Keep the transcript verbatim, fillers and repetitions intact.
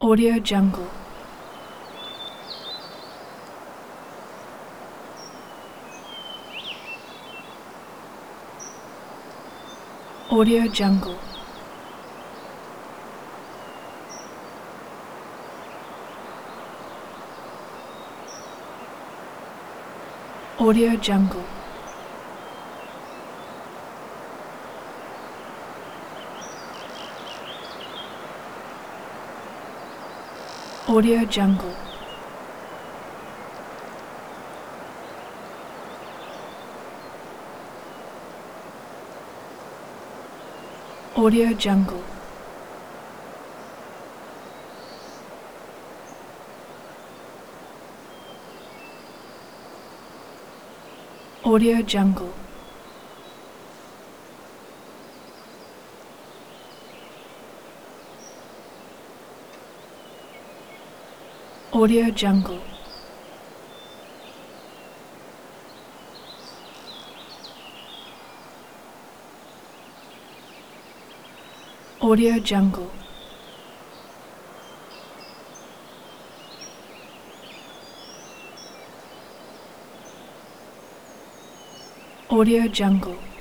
Audio Jungle. Audio Jungle. Audio Jungle. Audio Jungle. Audio Jungle. Audio Jungle. Audio Jungle. Audio Jungle. Audio Jungle.